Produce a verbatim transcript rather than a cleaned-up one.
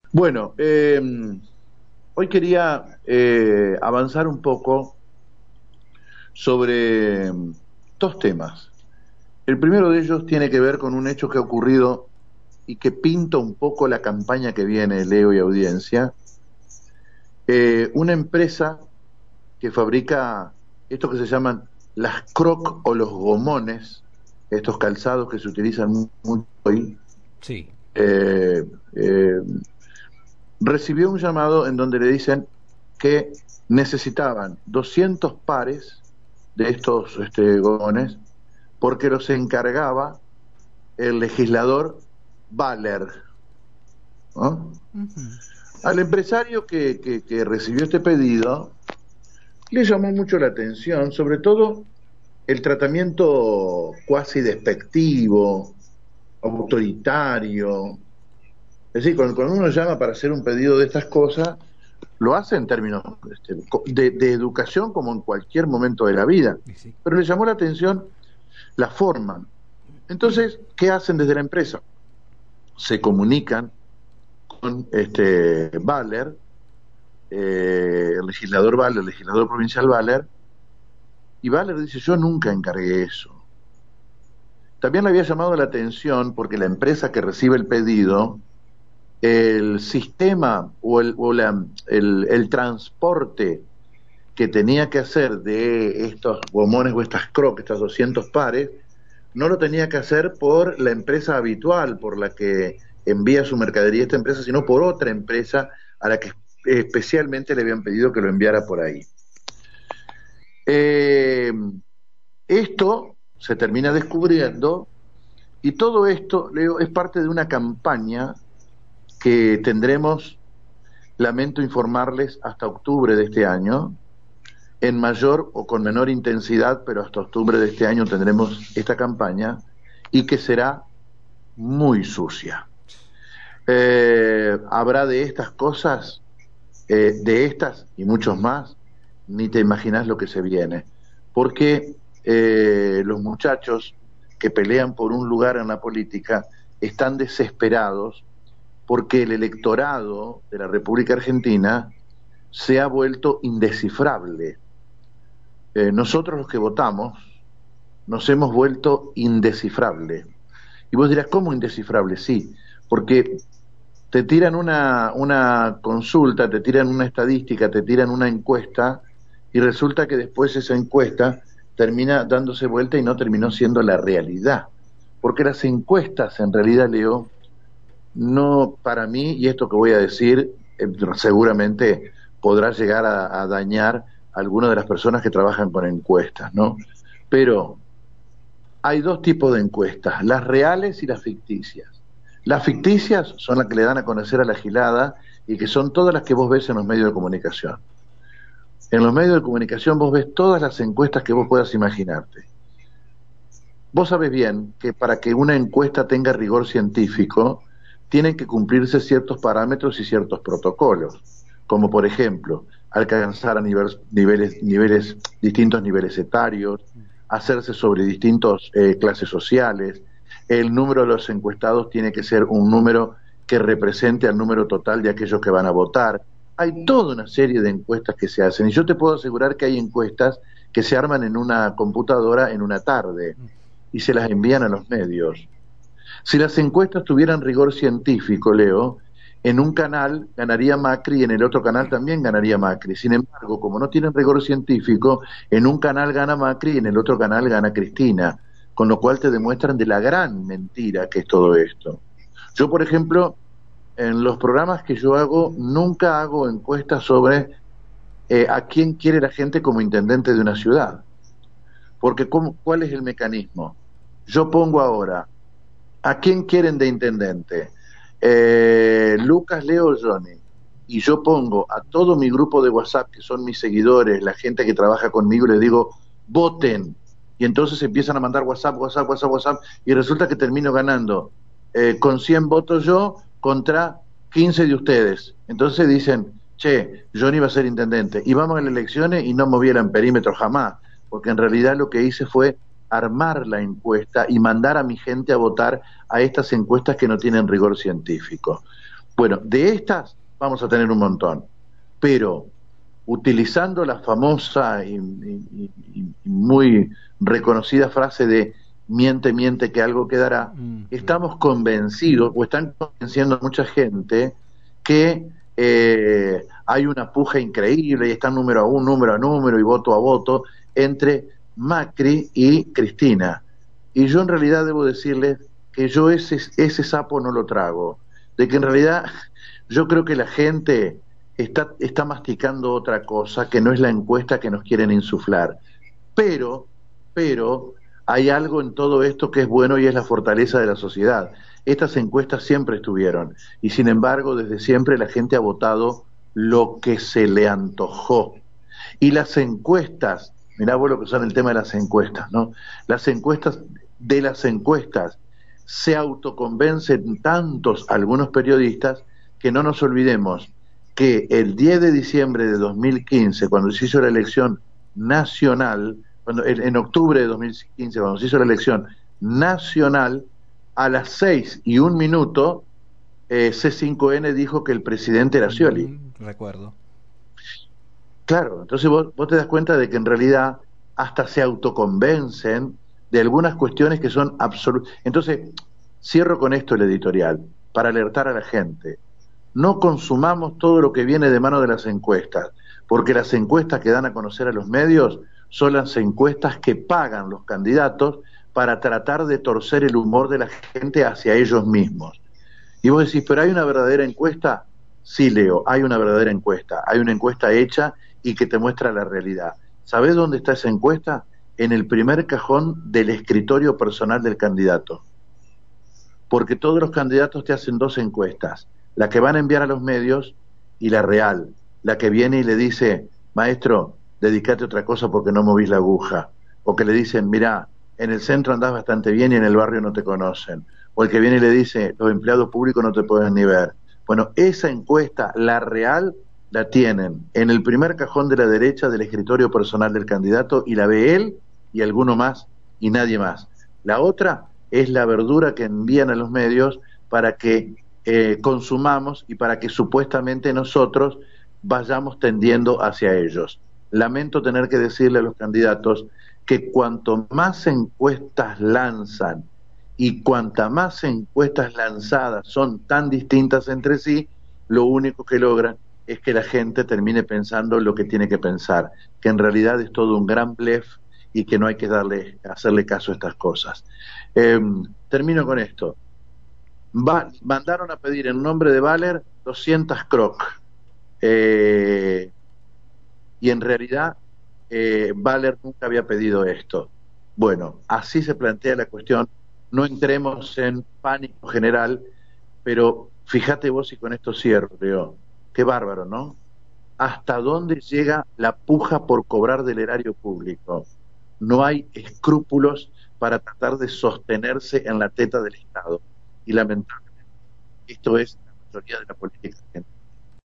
Bueno, eh, hoy quería eh, avanzar un poco sobre mm, dos temas. El primero de ellos tiene que ver con un hecho que ha ocurrido y que pinta un poco la campaña que viene, Leo y audiencia. Eh, una empresa que fabrica esto que se llaman las croc o los gomones, estos calzados que se utilizan mucho hoy, Sí. eh, eh, recibió un llamado en donde le dicen que necesitaban doscientos pares de estos este, gomones porque los encargaba el legislador Baller, ¿no? Ujú. Al empresario que, que, que recibió este pedido le llamó mucho la atención, sobre todo el tratamiento cuasi despectivo, autoritario. Es decir, cuando, cuando uno llama para hacer un pedido de estas cosas, lo hace en términos este, de, de educación como en cualquier momento de la vida. Y sí. Pero le llamó la atención la forma. Entonces, ¿qué hacen desde la empresa? Se comunican con este Baller, eh, el legislador Baller, el legislador provincial Baller, y Baller dice, yo nunca encargué eso. También le había llamado la atención porque la empresa que recibe el pedido, el sistema o el, o la, el, el transporte que tenía que hacer de estos gomones o estas crocs, estas doscientos pares, no lo tenía que hacer por la empresa habitual por la que envía su mercadería esta empresa, sino por otra empresa a la que especialmente le habían pedido que lo enviara por ahí. Eh, Esto se termina descubriendo y todo esto, Leo, es parte de una campaña que tendremos, lamento informarles, hasta octubre de este año, en mayor o con menor intensidad, pero hasta octubre de este año tendremos esta campaña y que será muy sucia. Eh, habrá de estas cosas, eh, de estas y muchos más, ni te imaginas lo que se viene, porque eh, los muchachos que pelean por un lugar en la política están desesperados porque el electorado de la República Argentina se ha vuelto indescifrable. Eh, nosotros los que votamos nos hemos vuelto indescifrables. Y vos dirás, ¿cómo indescifrable? Sí, porque te tiran una, una consulta, te tiran una estadística, te tiran una encuesta y resulta que después esa encuesta termina dándose vuelta y no terminó siendo la realidad. Porque las encuestas, en realidad, Leo, no para mí, y esto que voy a decir, eh, seguramente podrá llegar a, a dañar a algunas de las personas que trabajan con encuestas, ¿no? Pero hay dos tipos de encuestas, las reales y las ficticias. Las ficticias son las que le dan a conocer a la gilada y que son todas las que vos ves en los medios de comunicación. En los medios de comunicación vos ves todas las encuestas que vos puedas imaginarte. Vos sabés bien que para que una encuesta tenga rigor científico, tienen que cumplirse ciertos parámetros y ciertos protocolos, como por ejemplo, alcanzar a niveles, niveles, niveles distintos niveles etarios, hacerse sobre distintas eh, clases sociales, el número de los encuestados tiene que ser un número que represente al número total de aquellos que van a votar. Hay toda una serie de encuestas que se hacen y yo te puedo asegurar que hay encuestas que se arman en una computadora en una tarde y se las envían a los medios. Si las encuestas tuvieran rigor científico, Leo, en un canal ganaría Macri y en el otro canal también ganaría Macri. Sin embargo, como no tienen rigor científico, en un canal gana Macri y en el otro canal gana Cristina, con lo cual te demuestran de la gran mentira que es todo esto. Yo, por ejemplo, en los programas que yo hago, nunca hago encuestas sobre eh, a quién quiere la gente como intendente de una ciudad. Porque ¿cómo, ¿cuál es el mecanismo? Yo pongo ahora, ¿a quién quieren de intendente? Eh, Lucas, Leo, Johnny. Y yo pongo a todo mi grupo de WhatsApp, que son mis seguidores, la gente que trabaja conmigo, y les digo, voten. Y entonces empiezan a mandar WhatsApp, WhatsApp, WhatsApp, WhatsApp, y resulta que termino ganando eh, con cien votos yo contra quince de ustedes. Entonces dicen, che, Johnny va a ser intendente. Y vamos a las elecciones y no moví el perímetro jamás, porque en realidad lo que hice fue armar la encuesta y mandar a mi gente a votar a estas encuestas que no tienen rigor científico. Bueno, de estas vamos a tener un montón, pero utilizando la famosa y, y- y- y muy reconocida frase de miente, miente que algo quedará, Mm, mm. estamos convencidos, o están convenciendo a mucha gente que eh, hay una puja increíble y está número a un, número a número y voto a voto entre Macri y Cristina. Y yo en realidad debo decirles que yo ese, ese sapo no lo trago, de que en realidad yo creo que la gente está, está masticando otra cosa que no es la encuesta que nos quieren insuflar. Pero, pero hay algo en todo esto que es bueno y es la fortaleza de la sociedad. Estas encuestas siempre estuvieron y sin embargo desde siempre la gente ha votado lo que se le antojó. Y las encuestas, mirá vos lo que son el tema de las encuestas, ¿no? Las encuestas, de las encuestas se autoconvencen tantos algunos periodistas que no nos olvidemos que el diez de diciembre de dos mil quince, cuando se hizo la elección nacional, cuando, en, en octubre de dos mil quince, cuando se hizo la elección nacional, a las seis y un minuto, eh, C cinco N dijo que el presidente era Scioli. Mm, recuerdo. Claro, entonces vos, vos te das cuenta de que en realidad hasta se autoconvencen de algunas cuestiones que son absolutas. Entonces, cierro con esto el editorial, para alertar a la gente. No consumamos todo lo que viene de mano de las encuestas, porque las encuestas que dan a conocer a los medios son las encuestas que pagan los candidatos para tratar de torcer el humor de la gente hacia ellos mismos. Y vos decís, pero hay una verdadera encuesta. Sí, Leo, hay una verdadera encuesta. Hay una encuesta hecha y que te muestra la realidad. ¿Sabés dónde está esa encuesta? En el primer cajón del escritorio personal del candidato. Porque todos los candidatos te hacen dos encuestas. La que van a enviar a los medios y la real. La que viene y le dice, maestro, dedicate a otra cosa porque no movís la aguja. O que le dicen, mirá, en el centro andás bastante bien y en el barrio no te conocen. O el que viene y le dice, los empleados públicos no te pueden ni ver. Bueno, esa encuesta, la real, la tienen en el primer cajón de la derecha del escritorio personal del candidato y la ve él y alguno más y nadie más. La otra es la verdura que envían a los medios para que eh, consumamos y para que supuestamente nosotros vayamos tendiendo hacia ellos. Lamento tener que decirle a los candidatos que cuanto más encuestas lanzan y cuanta más encuestas lanzadas son tan distintas entre sí, lo único que logran es que la gente termine pensando lo que tiene que pensar, que en realidad es todo un gran blef y que no hay que darle, hacerle caso a estas cosas. Eh, termino con esto. Va, mandaron a pedir en nombre de Valer doscientas croc. Eh, y en realidad eh, Valer nunca había pedido esto. Bueno, así se plantea la cuestión. No entremos en pánico general, pero fíjate vos y con esto cierro, Leo. Qué bárbaro, ¿no? ¿Hasta dónde llega la puja por cobrar del erario público? No hay escrúpulos para tratar de sostenerse en la teta del Estado. Y lamentablemente, esto es la mayoría de la política argentina.